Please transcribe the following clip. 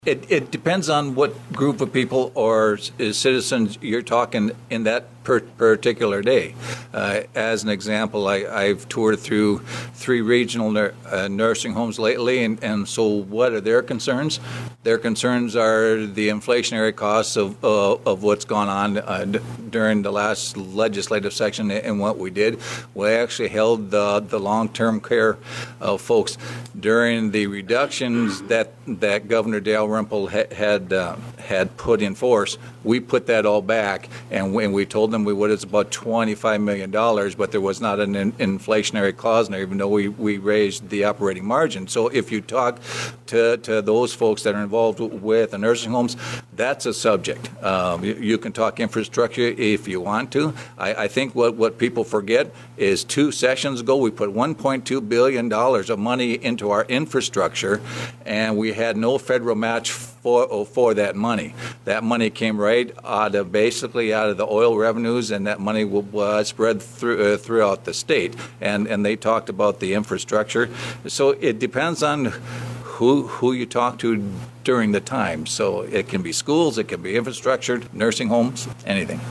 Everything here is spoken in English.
It depends on what group of people or citizens you're talking in that particular day. As an example, I've toured through 3 regional nursing homes lately, and so what are their concerns? Their concerns are the inflationary costs of what's gone on during the last legislative session and what we did. We actually held the long-term care folks during the reductions that Governor Dale Rempel had put in force. We put that all back, and we told them we would. It's about $25 million, but there was not an inflationary clause in there, even though we raised the operating margin. So if you talk to those folks that are involved with the nursing homes, that's a subject. You can talk infrastructure if you want to. I think what people forget is 2 sessions ago we put $1.2 billion of money into our infrastructure, and we had no federal match for that money. That money came right out of the oil revenues, and that money was spread throughout the state. And they talked about the infrastructure. So it depends on who you talk to during the time. So it can be schools, it can be infrastructure, nursing homes, anything.